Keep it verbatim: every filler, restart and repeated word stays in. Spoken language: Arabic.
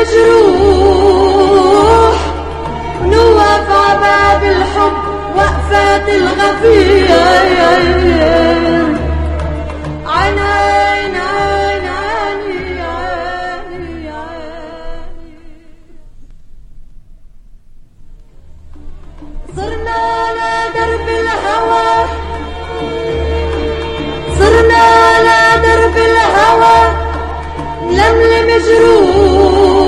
مجروح نوقف عباب الحب وقفات الغفير عين عين عين عيني عيني عيني صرنا على درب الهوى صرنا على درب الهوى نلملم جروح